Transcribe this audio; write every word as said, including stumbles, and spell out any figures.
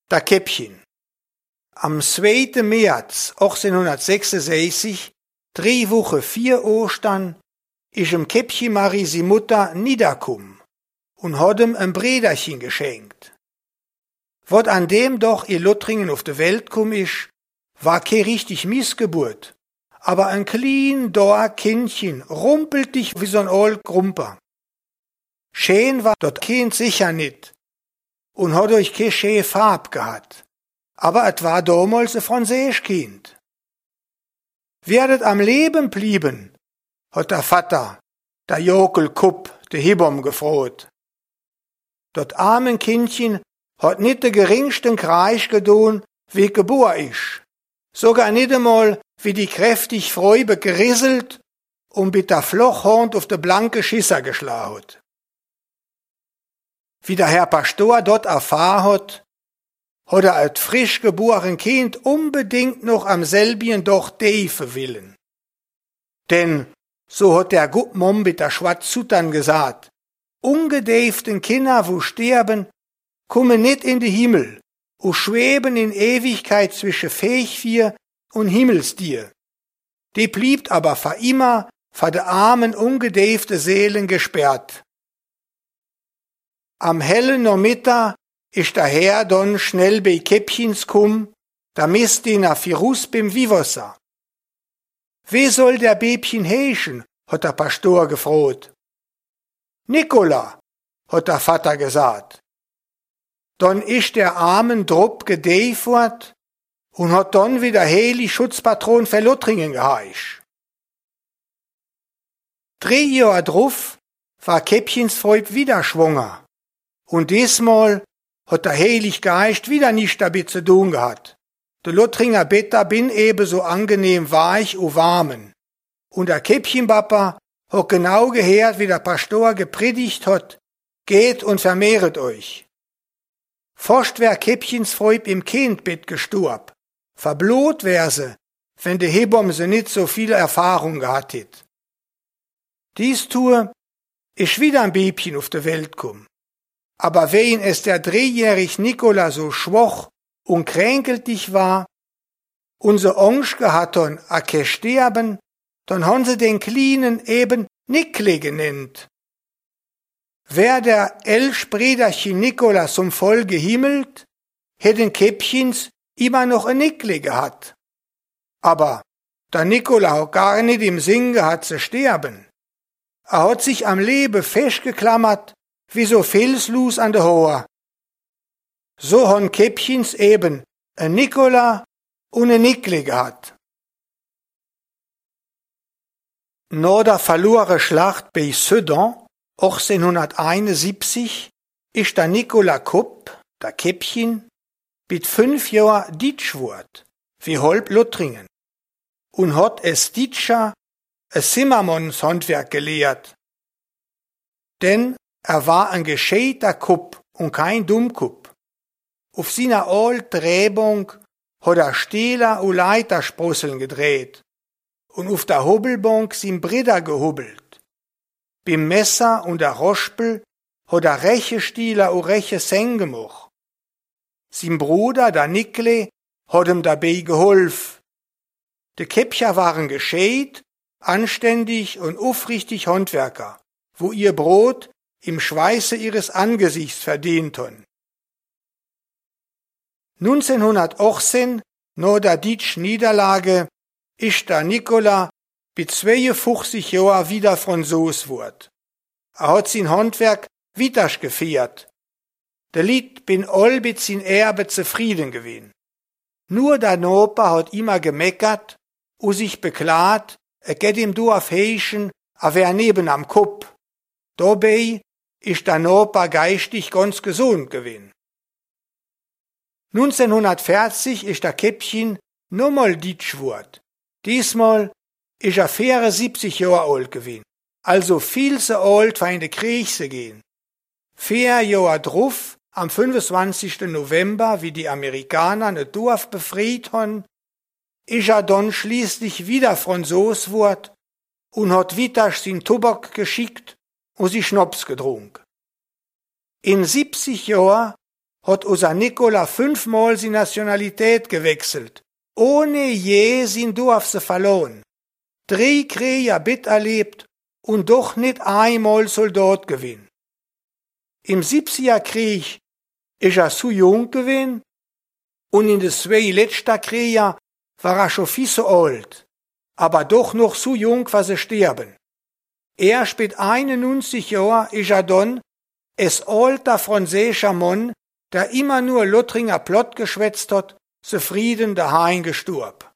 Da Käppchen. Am zweiten März achtzehnhundertsechsundsechzig, drei Wochen vier Ostern, ist im Käppchen Marie si Mutter niederkum und hat ihm ein Brederchen geschenkt. Wat an dem doch ihr Lothringen auf de Welt kum isch, war ke richtig Missgeburt, aber ein klein doa Kindchen rumpelt dich wie so'n old Grumper. Schön war dort Kind sicher nit und hat euch ke schöne Farb gehabt, aber et war damals ein Französisch Kind. Werdet am Leben blieben, hat der Vater, der Jokel Kupp, de Hibom gefroht. Dort armen Kindchen hat nit de geringsten Kreis gedun, wie geboren isch. Sogar nit einmal, wie die kräftig Fräube gerisselt und mit der Flochhorn auf de blanke Schisser geschlagen hat. Wie der Herr Pastor dort erfahren hat, hat er als frisch geboren Kind unbedingt noch am selbigen doch deife willen. Denn, so hat der Gutmom mit der Schwarzsuttern gesagt, ungedeiften Kinder, wo sterben, kommen nit in die Himmel, und schweben in Ewigkeit zwischen Fechvier und Himmelsdier. Die blieb aber für immer vor de armen, ungedeifte Seelen gesperrt. Am hellen Nachmittag ist der Herr dann schnell bei Käppchens kum, da misst ihn a Firus beim Vivosa. Wie soll der Bäbchen heischen, hat der Pastor gefroht. Nikola, hat der Vater gesagt. Dann ist der armen Drupp gedeifert und hat dann wieder Heli Schutzpatron für Lothringen geheisch. Drei Jahre drauf war Käppchens Freund wieder schwanger. Und diesmal hat der Heilig Geist wieder nicht damit zu tun gehabt. Der Lothringer Better bin eben so angenehm weich und warmen. Und der Käppchenpapa hat genau gehört, wie der Pastor gepredigt hat, geht und vermehret euch. Forscht wär Käppchens Freund im Kindbett gestorben. Verblot wär se, wenn de Hebom se nit so viel Erfahrung gehabt hätt. Dies tue, ist wieder ein Bäbchen auf de Welt kum. Aber wen es der dreijährig Nikola so schwach und kränkeltig war, unser Onschke hat dann a ke sterben, dann han se den Kleinen eben Nikle genannt. Wär der Elschbrederchen Nikola zum Voll gehimmelt, hätten Käppchens immer noch ein Nikle gehabt. Aber der Nikola hat gar nicht im Sinn gehabt zu sterben. Er hat sich am Leben festgeklammert, wie so Filslus an der Hoher. So han Käppchens eben ein Nikola und ein Nikle gehabt. Nach der verlorenen Schlacht bei Sedan, achtzehnhunderteinundsiebzig, ist der Nikola Kupp, der Käppchen, mit fünf Jahren Ditsch wort, wie halb Lothringen, und hat es Ditscher ein Zimmermannshandwerk gelehrt. Denn er war ein gescheiter Kupp und kein Dummkupp. Auf seiner alten Rebung hat er Stehler und Leitersprosseln gedreht und auf der Hobelbank sin Brider gehubbelt. Beim Messer und der Rospel hat er reche Stieler und reche Seng gemacht. Sein Bruder, der Nikle, hat ihm dabei geholfen. Die Käppcher waren gescheit, anständig und aufrichtig Handwerker, wo ihr Brot im Schweiße ihres Angesichts verdient haben. neunzehnhundertachtzehn, nach der Ditsch Niederlage, ist der Nikola mit zweiundfünfzig Jahren wieder Franzos wort. Er hat sein Handwerk wiedersch gefeiert. Der Lied bin all mit sin Erbe zufrieden gewesen. Nur der Nopa hat immer gemeckert und sich beklagt, er geht im Dorf heischen, er wär neben am Kupp. Dabei ist der Nopa geistig ganz gesund gewesen. neunzehnhundertvierzig ist der Käppchen nochmal Ditsch wort. Diesmal ist er vierundsiebzig Jahre alt gewesen, also viel zu alt für in den Krieg zu gehen. Vier Jahre drauf, am fünfundzwanzigsten November, wie die Amerikaner ein Dorf befreit haben, ist er dann schließlich wieder Franzos wort und hat Witasch sin Tobak geschickt und sie Schnaps getrunken. In siebzig Jahren hat unser Nikola fünfmal die Nationalität gewechselt, ohne je sein Dorf zu verloren. Drei Kriege bit erlebt und doch nicht einmal Soldat gewesen. Im siebziger Krieg ist er zu jung gewesen und in den zwei letzten Kriegen war er schon viel so alt, aber doch noch zu jung, was sie sterben. Erst mit einundneunzig Jahren ist er dann es alter französischer Mann, der immer nur Lothringer Plott geschwätzt hat, zufrieden daheim gestorben.